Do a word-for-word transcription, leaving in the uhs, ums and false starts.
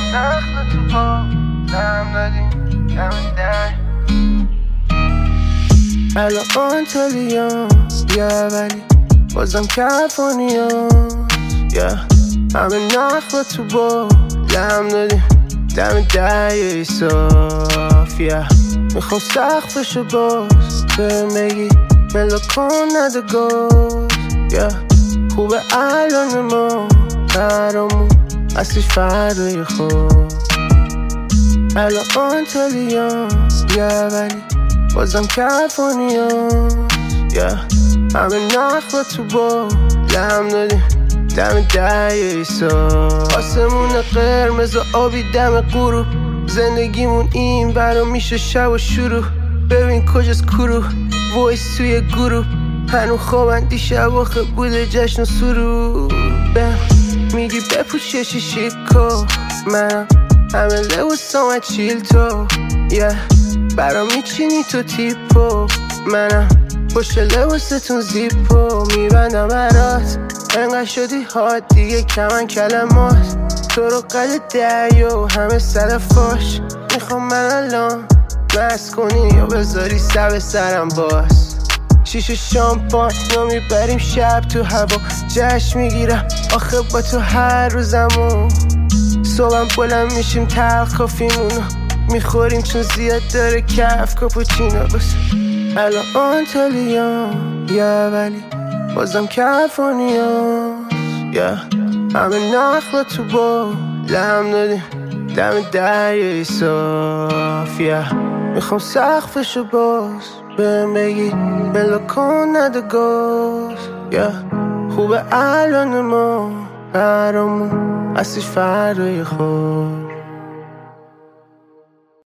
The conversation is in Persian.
نخل تو پا لم دادیم دم در الان تلیام یه ولی بازم کفانیام yeah. همه نخل تو با لم دادیم دم دریای صاف yeah. میخوام سقفشو باز بهم بگی ملا کن نده گاز yeah. خوبه الان ما برامون اصلی فردای خواب الان تلیام یه ولی بازم کفانیام yeah. همه نخل تو با لم دادیم دم دریای صاف آسمون قرمز و آبی دم غروب زندگیمون این برا میشه شب و شروع ببین کجاست کرو وایس توی گروه هنو خوابن دیشب آخه بوده جشن و سرود میگی بپوش یه شیشیکو منم همه لباسام از چیل تو yeah. برا میچینی تو تیپو منم پشت لباستون زیپو میبندم برات انقدر شدی هات دیگه کمن کلمات تو رو قد دریا و همه سر فاش میخوام من الان مست کنی یا بذاری سب سرم باز شیشه شامپان یا میبریم شب تو هوا جشن میگیرم آخه با تو هر روزمو صبحم بلند میشیم تلخ کافیمونو میخوریم چون زیاد داره کف کاپوچینو بس الان تلیام یه ولی بازم کفانیام yeah. همه نخل تو با لم دادیم دم دریای صاف yeah. میخوام سقفشو باز بهم بگی ملا کن نده گاز yeah. خوبه الان ما برامون اصلیش فردای خواب